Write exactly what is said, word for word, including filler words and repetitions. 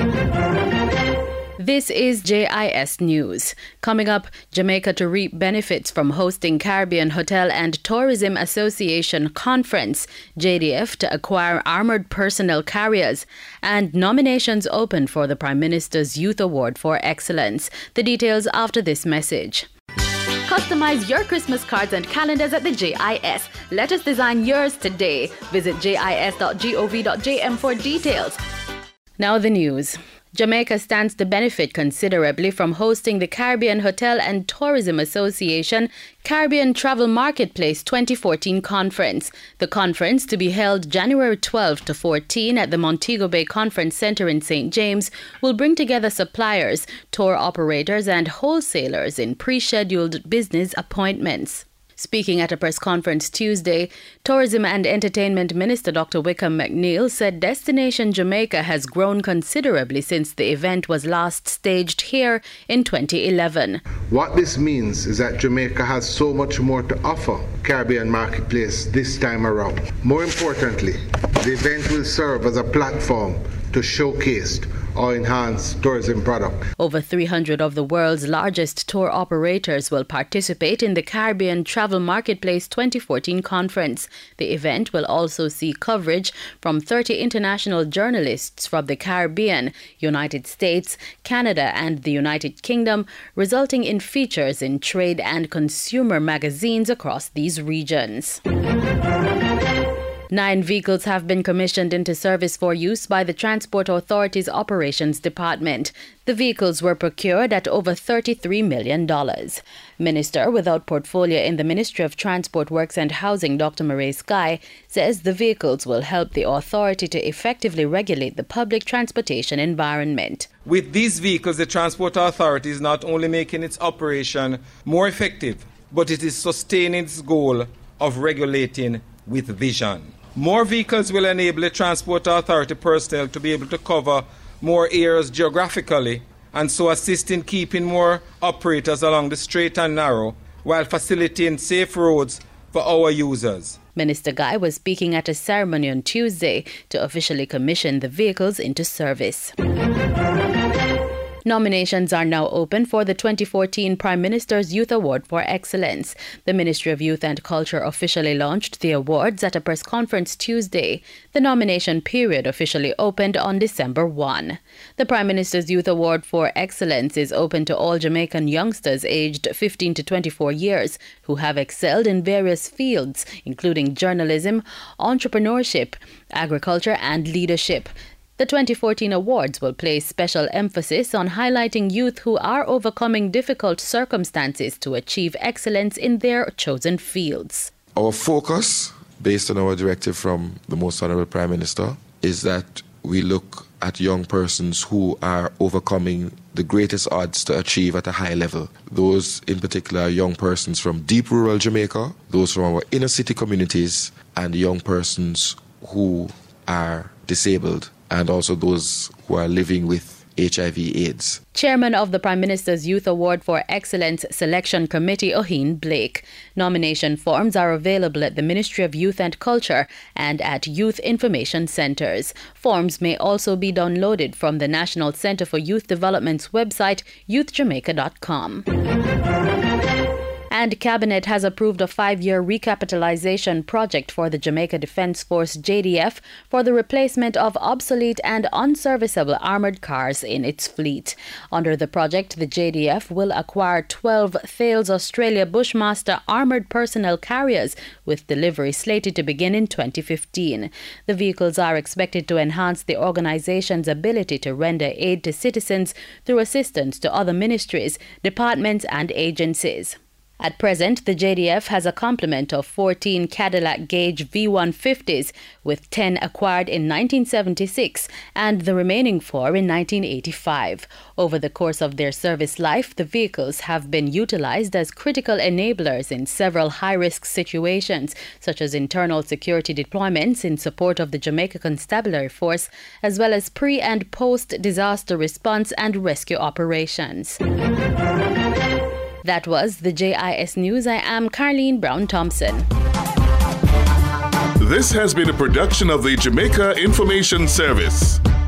This is J I S News. Coming up, Jamaica to reap benefits from hosting Caribbean Hotel and Tourism Association Conference, J D F to acquire armoured personnel carriers, and nominations open for the Prime Minister's Youth Award for Excellence. The details after this message. Customize your Christmas cards and calendars at the J I S. Let us design yours today. Visit J I S dot gov dot j m for details. Now the news. Jamaica stands to benefit considerably from hosting the Caribbean Hotel and Tourism Association Caribbean Travel Marketplace twenty fourteen conference. The conference, to be held January twelfth to fourteenth at the Montego Bay Conference Centre in Saint James, will bring together suppliers, tour operators and wholesalers in pre-scheduled business appointments. Speaking at a press conference Tuesday, Tourism and Entertainment Minister Doctor Wickham McNeil said Destination Jamaica has grown considerably since the event was last staged here in twenty eleven. What this means is that Jamaica has so much more to offer Caribbean Marketplace this time around. More importantly, the event will serve as a platform to showcase or enhance tourism product. Over three hundred of the world's largest tour operators will participate in the Caribbean Travel Marketplace twenty fourteen conference. The event will also see coverage from thirty international journalists from the Caribbean, United States, Canada and the United Kingdom, resulting in features in trade and consumer magazines across these regions. Nine vehicles have been commissioned into service for use by the Transport Authority's Operations Department. The vehicles were procured at over thirty-three million dollars. Minister without portfolio in the Ministry of Transport, Works and Housing, Doctor Murray Sky, says the vehicles will help the authority to effectively regulate the public transportation environment. With these vehicles, the Transport Authority is not only making its operation more effective, but it is sustaining its goal of regulating with vision. More vehicles will enable the Transport Authority personnel to be able to cover more areas geographically and so assist in keeping more operators along the straight and narrow while facilitating safe roads for our users. Minister Guy was speaking at a ceremony on Tuesday to officially commission the vehicles into service. Nominations are now open for the twenty fourteen Prime Minister's Youth Award for Excellence. The Ministry of Youth and Culture officially launched the awards at a press conference Tuesday. The nomination period officially opened on December first. The Prime Minister's Youth Award for Excellence is open to all Jamaican youngsters aged fifteen to twenty-four years who have excelled in various fields, including journalism, entrepreneurship, agriculture and leadership. The twenty fourteen awards will place special emphasis on highlighting youth who are overcoming difficult circumstances to achieve excellence in their chosen fields. Our focus, based on our directive from the Most Honourable Prime Minister, is that we look at young persons who are overcoming the greatest odds to achieve at a high level. Those in particular are young persons from deep rural Jamaica, those from our inner city communities, and young persons who are disabled, and also those who are living with H I V AIDS. Chairman of the Prime Minister's Youth Award for Excellence Selection Committee, Oheen Blake. Nomination forms are available at the Ministry of Youth and Culture and at youth information centres. Forms may also be downloaded from the National Centre for Youth Development's website, youth jamaica dot com. And Cabinet has approved a five-year recapitalization project for the Jamaica Defence Force J D F for the replacement of obsolete and unserviceable armoured cars in its fleet. Under the project, the J D F will acquire twelve Thales Australia Bushmaster armoured personnel carriers, with delivery slated to begin in twenty fifteen. The vehicles are expected to enhance the organization's ability to render aid to citizens through assistance to other ministries, departments and agencies. At present, the J D F has a complement of fourteen Cadillac Gauge V one fifties, with ten acquired in nineteen seventy-six and the remaining four in nineteen eighty-five. Over the course of their service life, the vehicles have been utilized as critical enablers in several high-risk situations, such as internal security deployments in support of the Jamaica Constabulary Force, as well as pre- and post-disaster response and rescue operations. That was the J I S News. I am Carleen Brown-Thompson. This has been a production of the Jamaica Information Service.